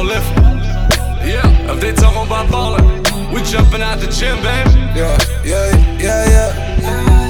gon' lift 'em. Yeah, if they talking about ballin', we jumping out the gym, baby. Yeah, yeah, yeah, yeah.